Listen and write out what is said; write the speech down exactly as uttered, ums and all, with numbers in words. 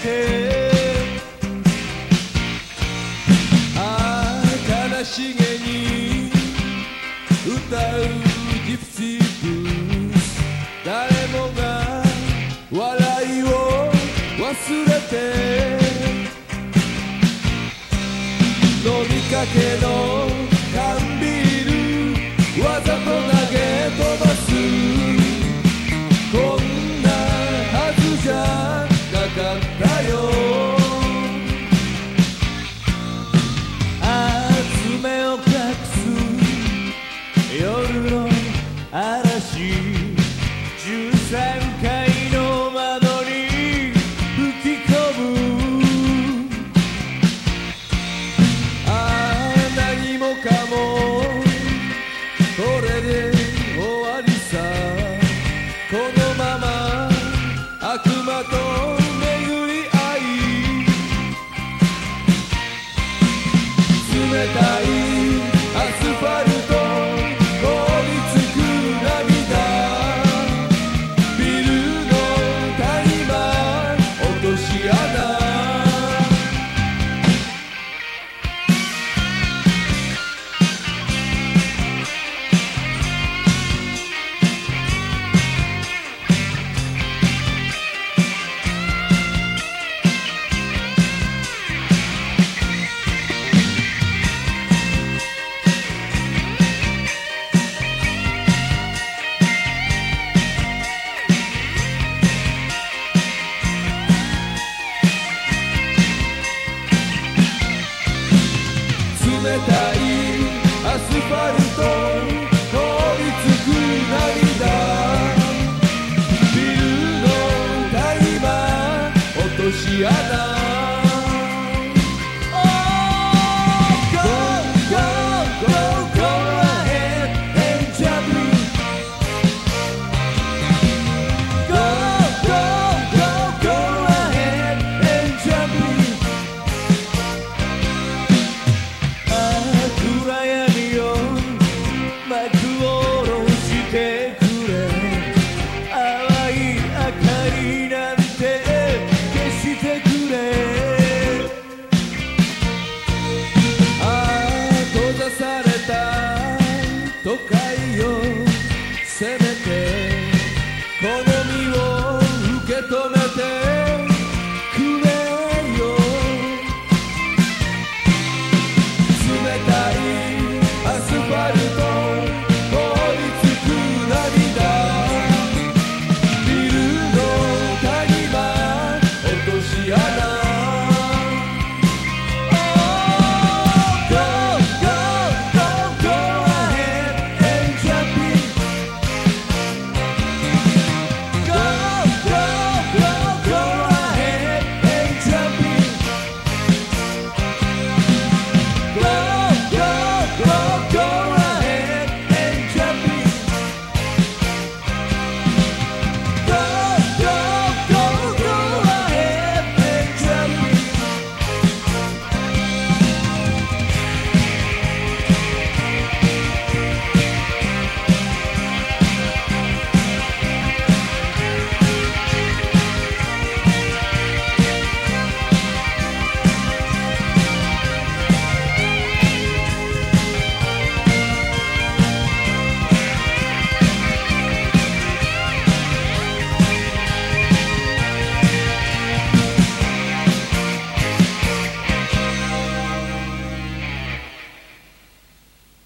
てああ悲しげに歌うジプシーブルース誰もが笑いを忘れて飲みかけの缶ビールわざと投げ飛ばすこんなはずじゃなかったよああ爪を隠す夜の嵐じゅうさんかいの窓に吹き込むああ何もかもこれで終わりさこのまま悪魔と巡り合い冷たいアスファルト凍りつく涙ビルのタイマー落とし穴冷たいアスファルト凍りつく涙ビルのタイマー落とし穴